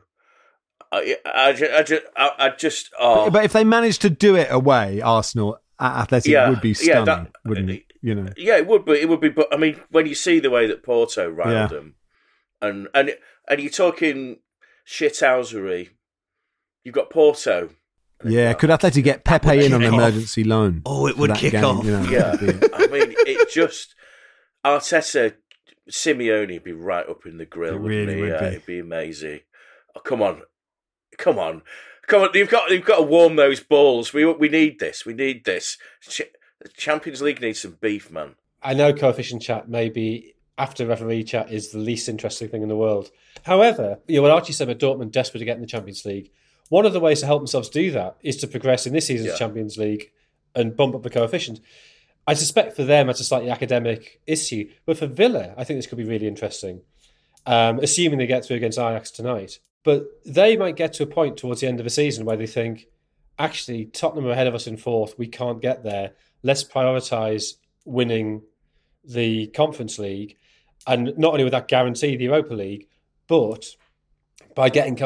I just. But if they managed to do it away, Arsenal at Atletico would be stunning, wouldn't it? Yeah, it would be. It would be. But I mean, when you see the way that Porto riled them, and you're talking shithousery, you've got Porto. Yeah, could Atleti get Pepe in on an emergency loan? Oh, it would kick off. I mean, it just Arteta, Simeone would be right up in the grill. Really would be. It'd be amazing. Oh, come on! You've got to warm those balls. We need this. We need this. The Champions League needs some beef, man. I know coefficient chat maybe after referee chat is the least interesting thing in the world. However, what Archie said about Dortmund desperate to get in the Champions League. One of the ways to help themselves do that is to progress in this season's Champions League and bump up the coefficient. I suspect for them it's a slightly academic issue, but for Villa, I think this could be really interesting. assuming they get through against Ajax tonight. But they might get to a point towards the end of the season where they think, actually, Tottenham are ahead of us in fourth. We can't get there. Let's prioritise winning the Conference League. And not only would that guarantee the Europa League, but by getting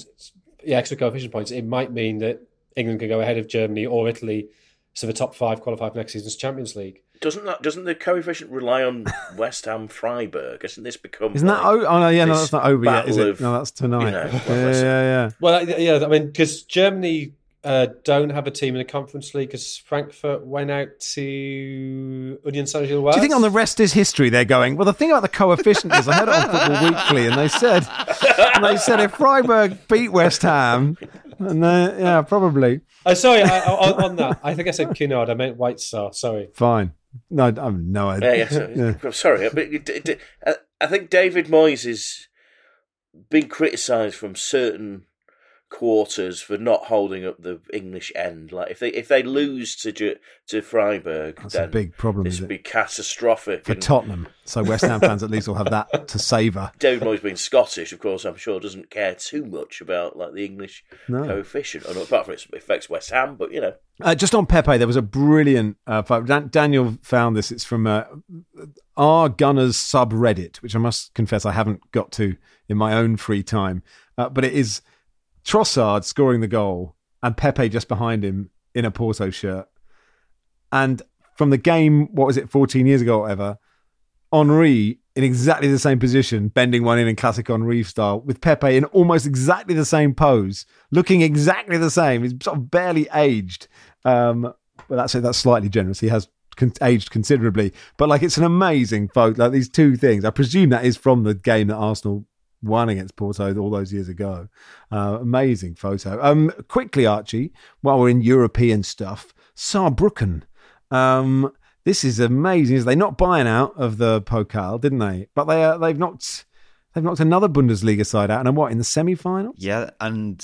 extra coefficient points, it might mean that England can go ahead of Germany or Italy, so the top 5 qualify for next season's Champions League. Doesn't the coefficient rely on West Ham Freiburg? Isn't this become? Isn't that? No, that's not over yet, is it? No, that's tonight. Yeah. Well, yeah. I mean, because Germany don't have a team in the Conference League because Frankfurt went out to Union Saint-Gilloise. Do you think on the rest is history they're going, well, the thing about the coefficient is I heard it on Football Weekly and they said if Freiburg beat West Ham, and yeah, probably. Sorry, on that, I think I said Cunard. I meant White Star. Sorry. Fine. No, I have no idea. I'm sorry. I think David Moyes has been criticised from certain quarters for not holding up the English end. Like if they lose to Freiburg, that's then a big problem. This would be catastrophic for Tottenham. So West Ham fans at least will have that to savour. David Moyes being Scottish, of course, I'm sure doesn't care too much about like the English coefficient. Apart from it affects West Ham, but you know. Just on Pepe, there was a brilliant. Daniel found this. It's from our Gunners subreddit, which I must confess I haven't got to in my own free time, but it is Trossard scoring the goal and Pepe just behind him in a Porto shirt. And from the game, 14 years ago or whatever, Henry in exactly the same position, bending one in classic Henry style, with Pepe in almost exactly the same pose, looking exactly the same. He's sort of barely aged. But that's slightly generous. He has aged considerably. But like, it's an amazing photo. Like these two things. I presume that is from the game that Arsenal won against Porto all those years ago. Amazing photo. Quickly, Archie, while we're in European stuff, Saarbrücken. This is amazing. They're not buying out of the Pokal, didn't they? But they've knocked another Bundesliga side out, and in the semi-finals? Yeah, and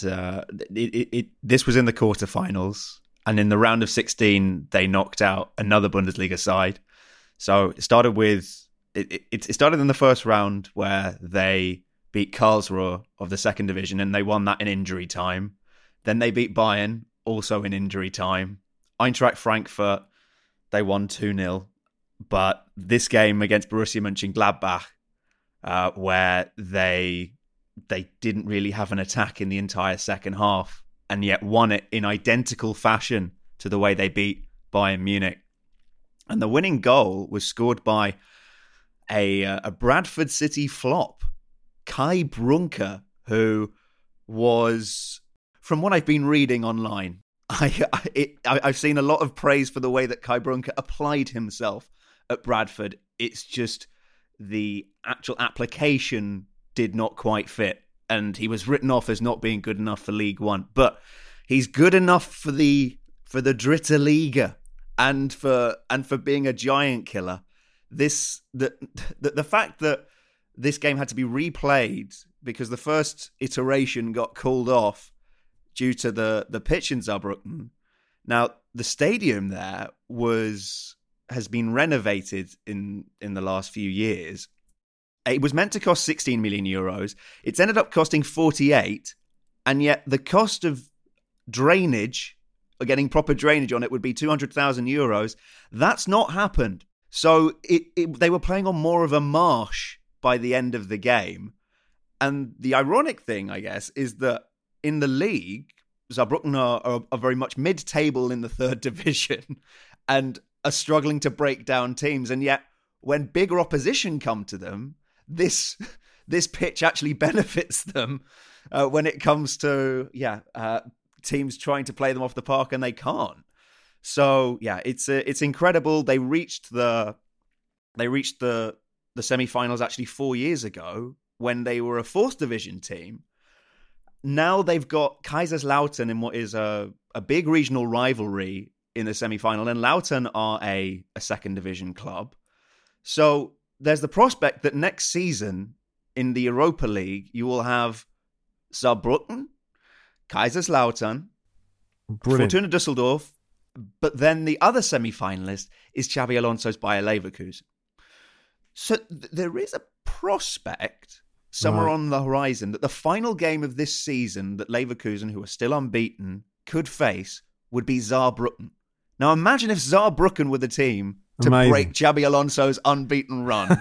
this was in the quarterfinals, and in the round of 16, they knocked out another Bundesliga side. So it started in the first round where they beat Karlsruhe of the second division, and they won that in injury time. Then they beat Bayern, also in injury time. Eintracht Frankfurt, they won 2-0. But this game against Borussia Mönchengladbach, where they didn't really have an attack in the entire second half, and yet won it in identical fashion to the way they beat Bayern Munich. And the winning goal was scored by a Bradford City flop, Kai Brunker, who was, from what I've been reading online, I've seen a lot of praise for the way that Kai Brunker applied himself at Bradford. It's just the actual application did not quite fit, and he was written off as not being good enough for League One. But he's good enough for the Dritte Liga and for being a giant killer. The fact that this game had to be replayed because the first iteration got called off due to the pitch in Saarbrücken. Now, the stadium there has been renovated in the last few years. It was meant to cost 16 million euros. It's ended up costing 48, and yet the cost of drainage, or getting proper drainage on it, would be 200,000 euros. That's not happened. So they were playing on more of a marsh by the end of the game. And the ironic thing, I guess, is that in the league, Saarbrücken are very much mid-table in the third division and are struggling to break down teams. And yet, when bigger opposition come to them, this pitch actually benefits them when it comes to teams trying to play them off the park, and they can't. So yeah, it's incredible. They reached the semi-finals actually 4 years ago when they were a fourth division team. Now they've got Kaiserslautern in what is a big regional rivalry in the semi-final, and Lautern are a second division club. So there's the prospect that next season in the Europa League, you will have Saarbrücken, Kaiserslautern, Fortuna Düsseldorf, but then the other semi-finalist is Xabi Alonso's Bayer Leverkusen. So there is a prospect somewhere on the horizon, that the final game of this season that Leverkusen, who are still unbeaten, could face would be Saarbrücken. Now imagine if Saarbrücken were the team to break Xabi Alonso's unbeaten run.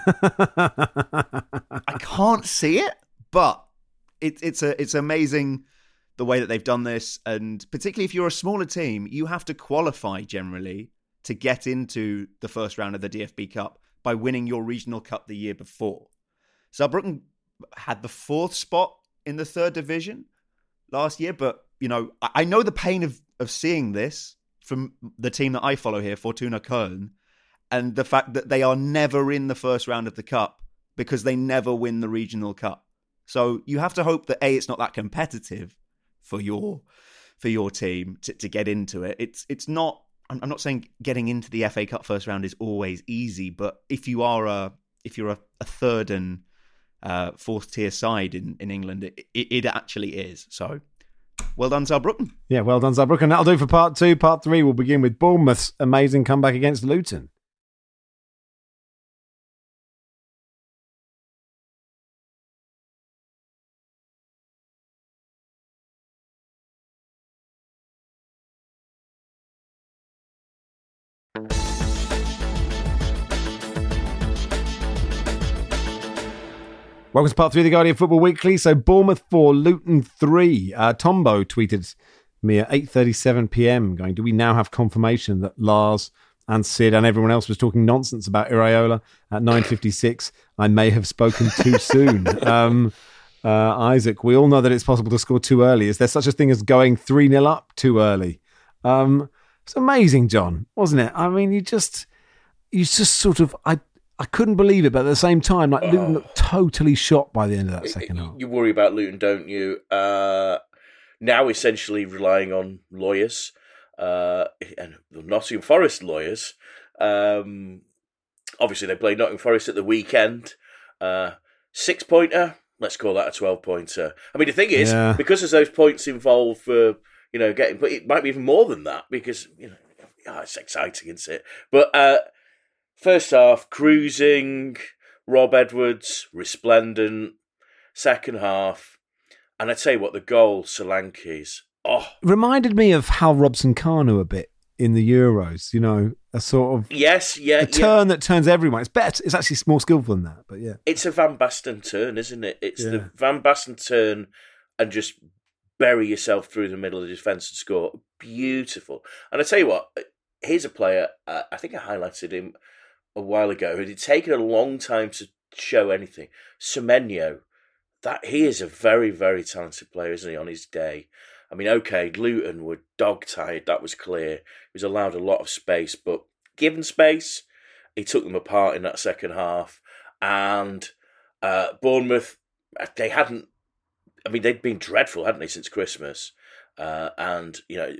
I can't see it, but it's amazing the way that they've done this. And particularly if you're a smaller team, you have to qualify generally to get into the first round of the DFB Cup by winning your regional cup the year before. Saarbrücken had the 4th spot in the 3rd division last year, but I know the pain of seeing this from the team that I follow here, Fortuna Köln, and the fact that they are never in the first round of the cup because they never win the regional cup. So you have to hope that it's not that competitive for your team to get into it. It's not. I'm not saying getting into the FA Cup first round is always easy, but if you're a 3rd and 4th tier side in England, it actually is. So well done, Saarbrücken. Yeah, well done, Saarbrücken. That'll do for part 2. Part 3 will begin with Bournemouth's amazing comeback against Luton. Welcome to part 3 of the Guardian Football Weekly. So Bournemouth 4, Luton 3. Tombo tweeted me at 8:37 p.m. going, do we now have confirmation that Lars and Sid and everyone else was talking nonsense about Iraola at 9:56? I may have spoken too soon. Isaac, we all know that it's possible to score too early. Is there such a thing as going 3-0 up too early? It's amazing, John, wasn't it? I mean, you just sort of... I couldn't believe it, but at the same time, Luton looked totally shot by the end of that second half. You worry about Luton, don't you? Now essentially relying on lawyers and the Nottingham Forest lawyers. Obviously, they played Nottingham Forest at the weekend. 6-pointer, let's call that a 12-pointer. I mean, the thing is, because there's those points involved for getting, but it might be even more than that because it's exciting, isn't it? But first half, cruising, Rob Edwards, resplendent. Second half, and I tell you what, the goal, Solanke's. Reminded me of Hal Robson-Kanu a bit in the Euros. A sort of turn that turns everyone. It's better. It's actually more skillful than that, but yeah, it's a Van Basten turn, isn't it? It's the Van Basten turn, and just bury yourself through the middle of the defence and score. Beautiful. And I tell you what, here's a player. I think I highlighted him a while ago. It had taken a long time to show anything. Semenyo, that he is a very, very talented player, isn't he, on his day? I mean, okay, Luton were dog-tired, that was clear. He was allowed a lot of space, but given space, he took them apart in that second half. And Bournemouth, they'd been dreadful, hadn't they, since Christmas? And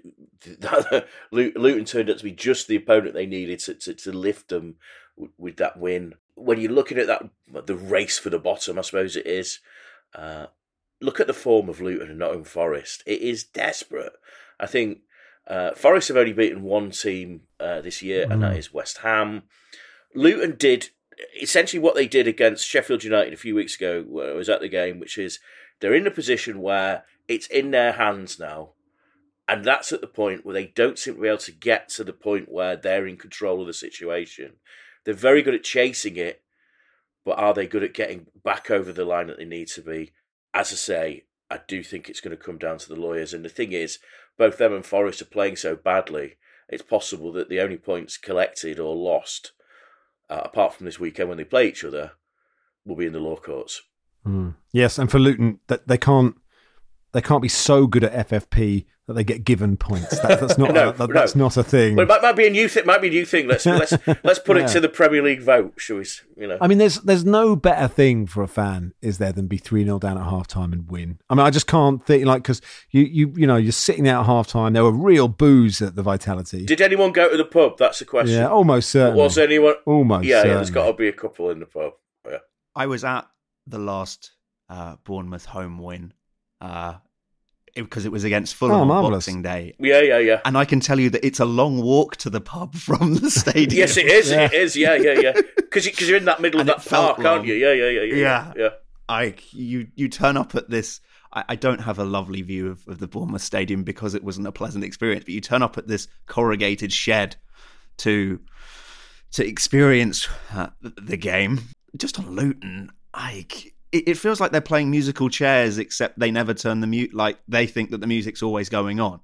Luton turned out to be just the opponent they needed to lift them with that win. When you're looking at that, the race for the bottom, I suppose it is, look at the form of Luton and Nottingham Forest. It is desperate. I think Forest have only beaten one team this year, and that is West Ham. Luton did essentially what they did against Sheffield United a few weeks ago, where I was at the game, which is they're in a position where it's in their hands now. And that's at the point where they don't seem to be able to get to the point where they're in control of the situation. They're very good at chasing it, but are they good at getting back over the line that they need to be? As I say, I do think it's going to come down to the lawyers. And the thing is, both them and Forest are playing so badly, it's possible that the only points collected or lost, apart from this weekend when they play each other, will be in the law courts. Yes, and for Luton, that they can't be so good at FFP that they get given points. That's not that's not a thing. Well, it might be a new thing. Let's put it to the Premier League vote, shall we? I mean, there's no better thing for a fan, is there, than be 3-0 down at half time and win. I mean, I just can't think, because you're sitting there at half time. There were real boos at the Vitality. Did anyone go to the pub? That's the question. Yeah, almost certainly. Was anyone? Almost. Yeah, there's got to be a couple in the pub. Yeah. I was at the last Bournemouth home win. Because it was against Fulham on Boxing Day. Yeah. And I can tell you that it's a long walk to the pub from the stadium. Yes, it is. Yeah. It is. Yeah. Because you're in that middle of that park, aren't you? Yeah. You turn up at this. I don't have a lovely view of the Bournemouth Stadium because it wasn't a pleasant experience. But you turn up at this corrugated shed to experience the game. Just on Luton, it feels like they're playing musical chairs, except they never turn the mute. Like they think that the music's always going on.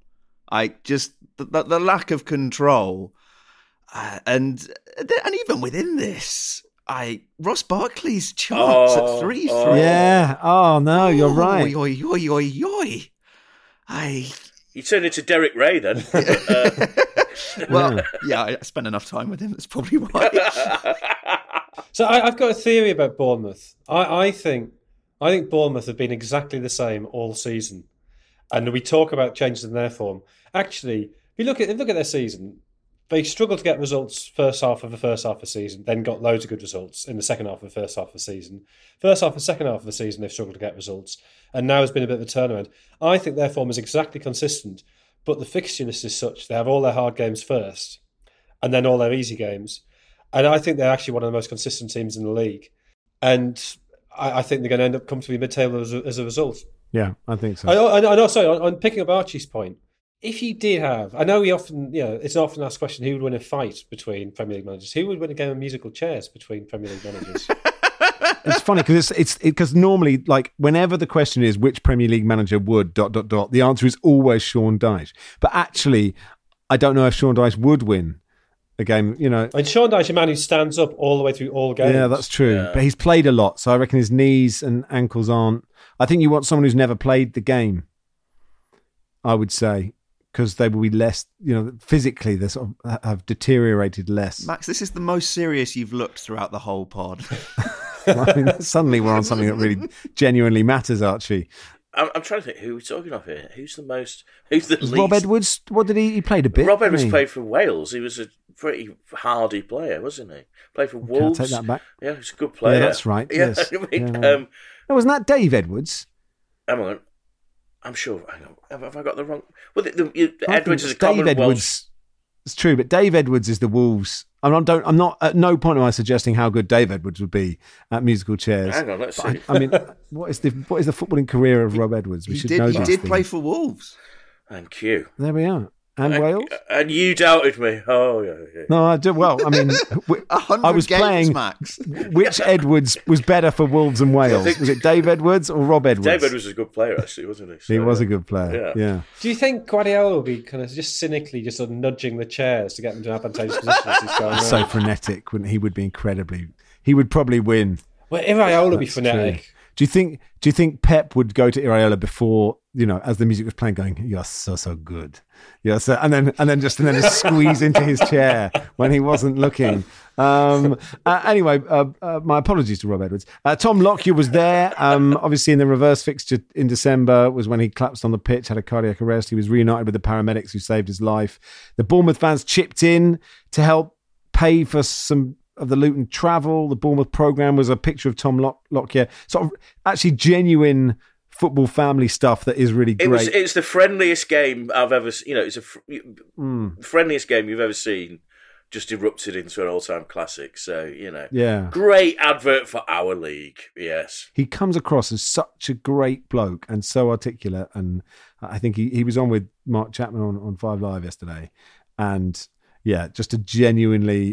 The lack of control, and even within this, Ross Barkley's chance at 3-3. Yeah. Oh no, you're right. Oi, oi, oi, oi. You turned into Derek Ray then. Well, yeah, I spent enough time with him. That's probably why. So I've got a theory about Bournemouth. I think Bournemouth have been exactly the same all season, and we talk about changes in their form. Actually, if you look at their season, they struggled to get results first half of the season, then got loads of good results in the second half of the first half of the season. First half and second half of the season, they've struggled to get results, and now has been a bit of a turnaround. I think their form is exactly consistent, but the fixture list is such they have all their hard games first, and then all their easy games. And I think they're actually one of the most consistent teams in the league. And I think they're going to end up comfortably mid-table as a result. Yeah, I think so. I know, sorry, on picking up Archie's point, if you did have... I know it's an often asked question, who would win a fight between Premier League managers? Who would win a game of musical chairs between Premier League managers? It's funny because normally, like, whenever the question is which Premier League manager would ... the answer is always Sean Dyche. But actually, I don't know if Sean Dyche would win a game, And Sean Dyche, a man who stands up all the way through all games. Yeah, that's true. Yeah. But he's played a lot, so I reckon his knees and ankles aren't... I think you want someone who's never played the game, I would say, because they will be less, physically they sort of have deteriorated less. Max, this is the most serious you've looked throughout the whole pod. I mean, suddenly we're on something that really genuinely matters, Archie. I'm trying to think who we're talking of here. Who's the least? Rob Edwards, what did he played a bit? Rob Edwards didn't he? played for Wales. He was a pretty hardy player, wasn't he? Played for Wolves. Can I take that back? Yeah, he's a good player. Yeah, that's right. Yeah, Yes. I mean, Yeah. No, wasn't that Dave Edwards? hang on. I'm sure. Hang on. Have I got the wrong? Well, I Edwards think is a common Dave Welsh. Edwards. It's true, but Dave Edwards is the Wolves. I'm not at no point am I suggesting how good Dave Edwards would be at musical chairs. Hang on, let's But see. I mean, what is the footballing career of Rob Edwards? We He should know did these play things. for Wolves. Thank you. There we are. And Wales? And you doubted me. Oh, yeah. No, I do. Well, I mean, 100 I was games, playing. Max. Which Edwards was better for Wolves and Wales? Was it Dave Edwards or Rob Edwards? Dave Edwards was a good player, actually, wasn't he? So, He was a good player. Yeah. Do you think Guardiola will be kind of just cynically just sort of nudging the chairs to get them to an advantageous position as he's going So around? frenetic, wouldn't he? Would be incredibly. He would probably win. Well, Iraola would be That's frenetic. true. Do you think Pep would go to Iraola before, as the music was playing, going, "You're so good," and then just squeeze into his chair when he wasn't looking. Anyway, my apologies to Rob Edwards. Tom Lockyer was there. Obviously, in the reverse fixture in December was when he collapsed on the pitch, had a cardiac arrest. He was reunited with the paramedics who saved his life. The Bournemouth fans chipped in to help pay for some of the Luton travel. The Bournemouth programme was a picture of Tom Lockyer. Sort of actually genuine football family stuff that is really great. It's the friendliest game I've ever seen. It's friendliest game you've ever seen, just erupted into an all-time classic. So, Yeah. Great advert for our league. Yes. He comes across as such a great bloke and so articulate. And I think he was on with Mark Chapman on 5 Live yesterday. And yeah, just a genuinely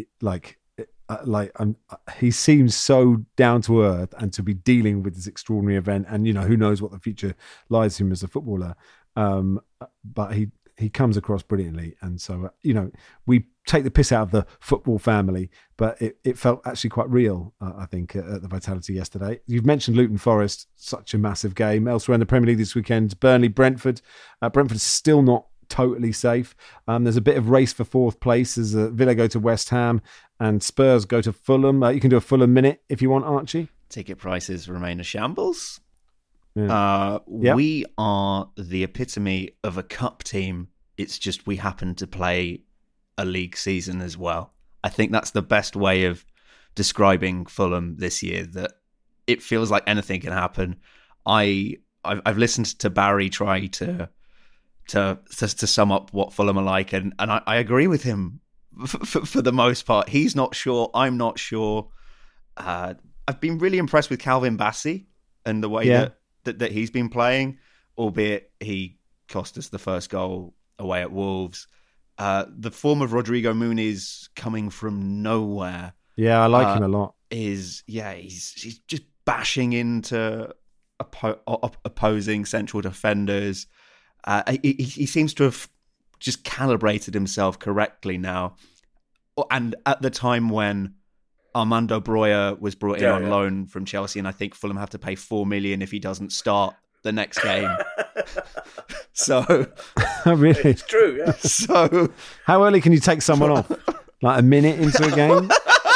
he seems so down to earth, and to be dealing with this extraordinary event, and who knows what the future lies to him as a footballer. But he comes across brilliantly, and so we take the piss out of the football family, but it felt actually quite real. I think at the Vitality yesterday. You've mentioned Luton Forest, such a massive game. Elsewhere in the Premier League this weekend, Burnley Brentford. Brentford is still not totally safe. There's a bit of race for 4th place as Villa go to West Ham and Spurs go to Fulham. You can do a Fulham minute if you want, Archie. Ticket prices remain a shambles. Yeah. We are the epitome of a cup team. It's just we happen to play a league season as well. I think that's the best way of describing Fulham this year, that it feels like anything can happen. I've listened to Barry try to sum up what Fulham are like, and I agree with him for the most part. He's not sure. I'm not sure. I've been really impressed with Calvin Bassey and the way that he's been playing, albeit he cost us the first goal away at Wolves. The form of Rodrigo Muniz coming from nowhere. Yeah, I like him a lot. He's just bashing into opposing central defenders. He seems to have just calibrated himself correctly now. And at the time when Armando Broja was brought in on loan from Chelsea, and I think Fulham have to pay $4 million if he doesn't start the next game. So, really, it's true. Yeah. So, how early can you take someone off? Like a minute into a game?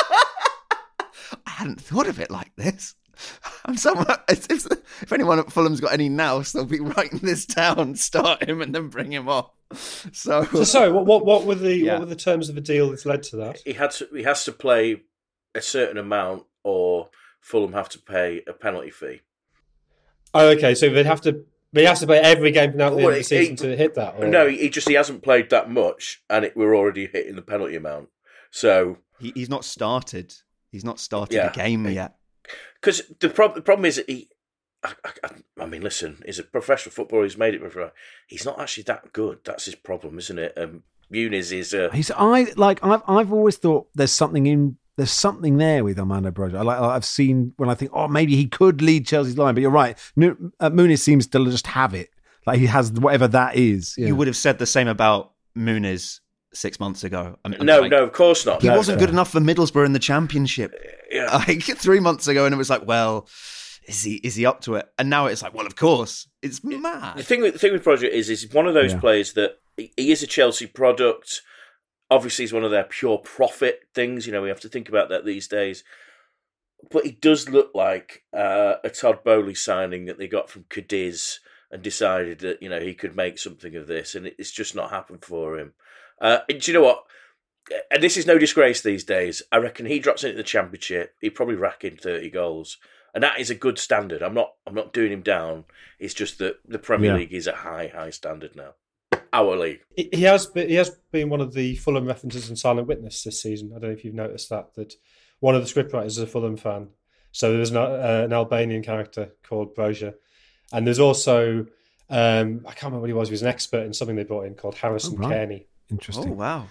I hadn't thought of it like this. If anyone at Fulham's got any nous, they'll be writing this down, start him, and then bring him off. So sorry, what were the terms of the deal that's led to that? He has to play a certain amount, or Fulham have to pay a penalty fee. Oh, okay. So he has to play every game from now to the end of the season to hit that. Or? No, he hasn't played that much, and we're already hitting the penalty amount. So he's not started. He's not started the game yet. Because the problem is that I mean, listen, he's a professional footballer. He's made it before. He's not actually that good. That's his problem, isn't it? Muniz is. I've always thought there's something there with Armando Broja. I've seen when I think, maybe he could lead Chelsea's line. But you're right. Muniz seems to just have it. Like he has whatever that is. Yeah. You would have said the same about Muniz 6 months ago. No, of course not. He wasn't good enough for Middlesbrough in the Championship. Yeah. 3 months ago, and it was like, well, is he up to it? And now it's like, well, of course. It's mad. The thing with Broja is he's one of those players that he is a Chelsea product. Obviously, he's one of their pure profit things. We have to think about that these days. But he does look like a Todd Bowley signing that they got from Cadiz and decided that he could make something of this, and it's just not happened for him. And do you know what? And this is no disgrace these days. I reckon he drops into the Championship, he'd probably rack in 30 goals. And that is a good standard. I'm not doing him down. It's just that the Premier League is a high standard now. Our league. He has been one of the Fulham references in Silent Witness this season. I don't know if you've noticed that one of the scriptwriters is a Fulham fan. So there's an Albanian character called Broja. And there's also, I can't remember what he was. He was an expert in something they brought in called Harrison Kearney. Interesting. Oh, wow.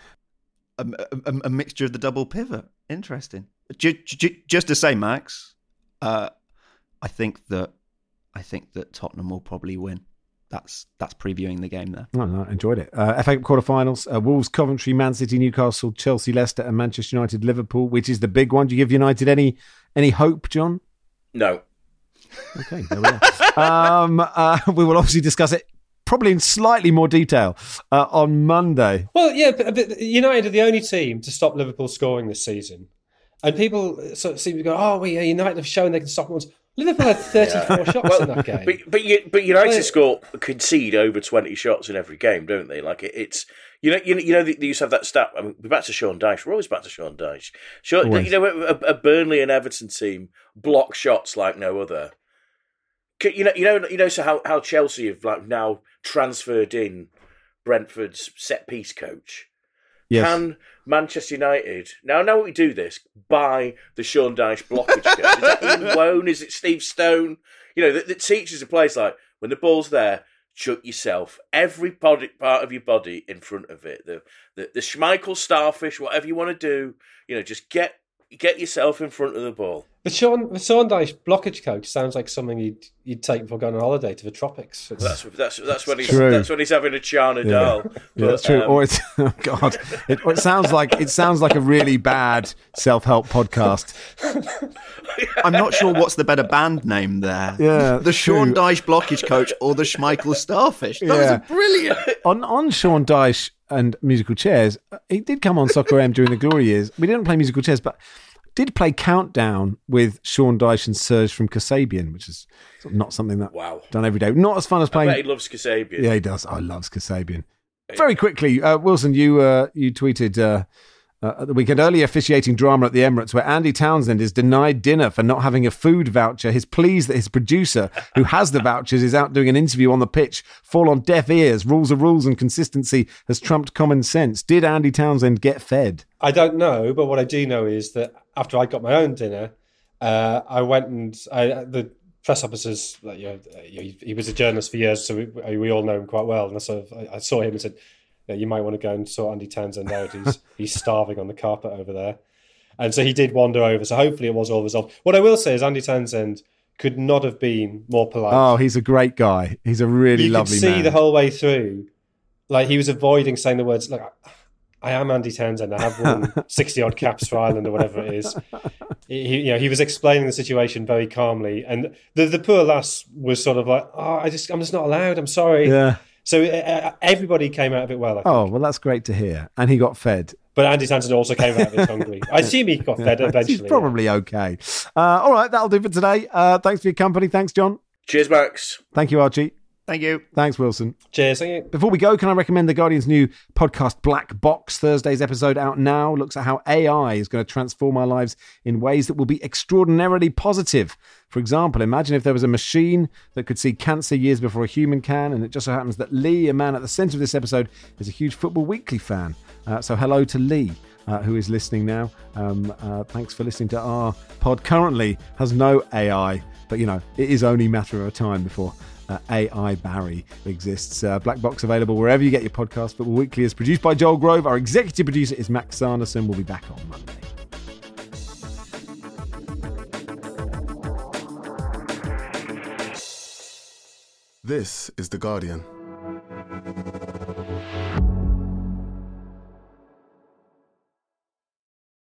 A mixture of the double pivot. Interesting. Just to say, Max, I think that Tottenham will probably win. That's previewing the game there. Oh, no, enjoyed it. FA Cup quarterfinals: Wolves, Coventry, Man City, Newcastle, Chelsea, Leicester, and Manchester United, Liverpool. Which is the big one? Do you give United any hope, John? No. Okay, there we are. We will obviously discuss it probably in slightly more detail on Monday. Well, yeah, but United are the only team to stop Liverpool scoring this season. And people sort of seem to go, United have shown they can stop once. Liverpool had 34 shots in that game. But United concede over 20 shots in every game, don't they? Like it's they used to have that stat. I mean, we're back to Sean Dyche. We're always back to Sean Dyche. A Burnley and Everton team block shots like no other. So how Chelsea have now transferred in Brentford's set piece coach. Yes. Can Manchester United now we do this by the Sean Dyche blockage coach? Is that Ian Wone? Is it Steve Stone? That teaches a place like when the ball's there, chuck yourself every part of your body in front of it. The Schmeichel starfish, whatever you want to do, just get yourself in front of the ball. The Sean Dyche blockage coach sounds like something you'd take before going on holiday to the tropics. That's when he's having a Chana Dal. Yeah, that's true. Or it's it sounds like a really bad self-help podcast. I'm not sure what's the better band name there. Yeah, the Sean Dyche blockage coach or the Schmeichel starfish. Those are brilliant. On Sean Dyche and musical chairs, he did come on Soccer AM during the glory years. We didn't play musical chairs, but did play Countdown with Sean Dyche and Serge from Kasabian, which is not something that done every day. Not as fun as playing. I bet he loves Kasabian. Yeah, he does. I loves Kasabian. Very quickly, Wilson, you tweeted at the weekend, early officiating drama at the Emirates where Andy Townsend is denied dinner for not having a food voucher. His pleas that his producer, who has the vouchers, is out doing an interview on the pitch fall on deaf ears. Rules are rules and consistency has trumped common sense. Did Andy Townsend get fed? I don't know, but what I do know is that after I got my own dinner, I went and the press officers, like, he was a journalist for years, so we all know him quite well. And I saw him and said, you might want to go and sort Andy Townsend out. He's starving on the carpet over there. And so he did wander over. So hopefully it was all resolved. What I will say is Andy Townsend could not have been more polite. Oh, he's a great guy. He's a really lovely man. You could see the whole way through, like he was avoiding saying the words, like, I am Andy Townsend. I have won 60-odd caps for Ireland or whatever it is. He was explaining the situation very calmly. And the poor lass was sort of like, I'm just not allowed. I'm sorry. Yeah. So everybody came out of it well, I think. Oh, well, that's great to hear. And he got fed. But Andy Townsend also came out of it hungry. I assume he got fed eventually. He's probably okay. All right, that'll do for today. Thanks for your company. Thanks, John. Cheers, Max. Thank you, Archie. Thank you. Thanks, Wilson. Cheers. Thank you. Before we go, can I recommend The Guardian's new podcast, Black Box? Thursday's episode out now looks at how AI is going to transform our lives in ways that will be extraordinarily positive. For example, imagine if there was a machine that could see cancer years before a human can, and it just so happens that Lee, a man at the centre of this episode, is a huge Football Weekly fan. So hello to Lee, who is listening now. Thanks for listening to our pod. Currently has no AI, but, it is only a matter of time before AI Barry exists. Black Box available wherever you get your podcast. Football Weekly is produced by Joel Grove. Our executive producer is Max Sanderson. We'll be back on Monday. This is The Guardian.